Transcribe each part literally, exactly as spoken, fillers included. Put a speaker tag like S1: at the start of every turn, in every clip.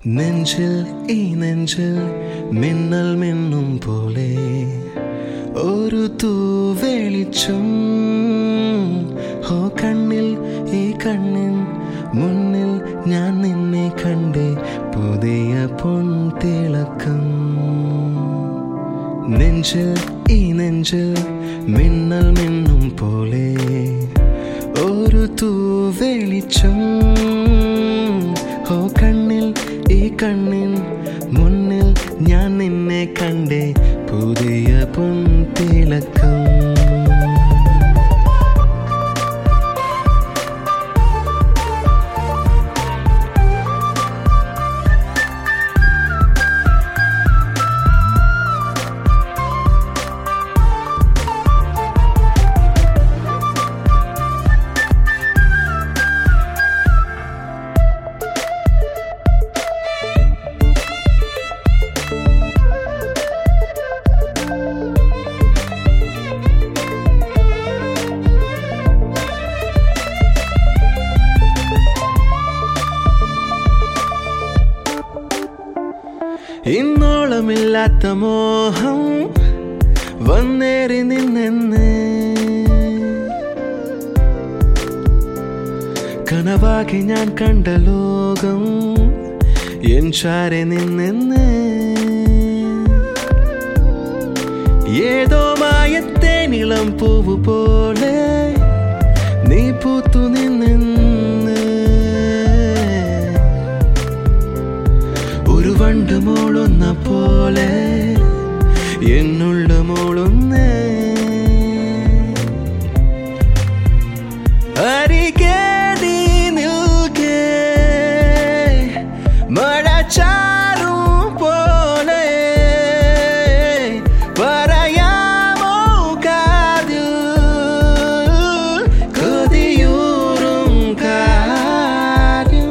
S1: നെഞ്ചിൽ ഈ നെഞ്ചിൽ മിന്നൽ മിന്നും പോലെ ഒരു തൂവെളിച്ചം ഹോ കണ്ണിൽ ഈ കണ്ണിൻ മുന്നിൽ ഞാൻ നിന്നെ കണ്ടേ പുതിയ പൊൻതിളക്കം നെഞ്ചിൽ ഈ നെഞ്ചിൽ മിന്നൽ മിന്നും പോലെ ഒരു തൂവെളിച്ചം ഹോ കണ്ണിൽ ഈ കണ്ണിൻ മുന്നിൽ ഞാൻ നിന്നെ കണ്ടേ പുതിയ പൊൻതിളക്കം ഇന്നോളമില്ലാത്ത മോഹം വന്നേറി നിന്നെന്ന് കനവാകി ഞാൻ കണ്ട ലോകം എൻ ചാരെ നിന്നെന്ന് ഏതോ മായത്തേനിളം പൂവ് പോലെ നീ പൂത്തു നിന്നെന്ന് ഒരു വണ്ട് മോളുന്ന പോലെ എന്നുള്ള മോളുന്നേ അരികെ നീ നിൽക്കേ മഴച്ചാറും പോലെ പറയാമോ കാതിൽ കൊതിയൂറും കാര്യം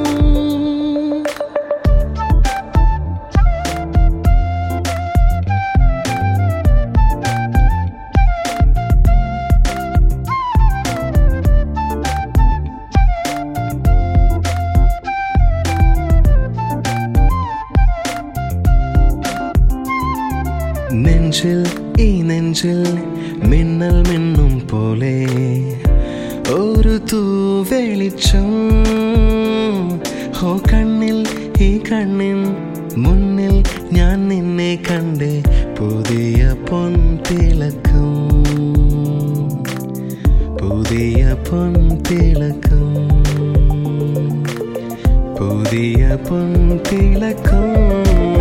S1: നെഞ്ചിൽ ഈ നെഞ്ചിൽ മിന്നൽ മിന്നും പോലെ ഒരു തൂവെളിച്ചം ഹോ കണ്ണിൽ ഈ കണ്ണിൻ മുന്നിൽ ഞാൻ നിന്നെ കണ്ടേ പുതിയ പൊൻതിളക്കം പുതിയ പൊൻതിളക്കം പുതിയ പൊൻതിളക്കം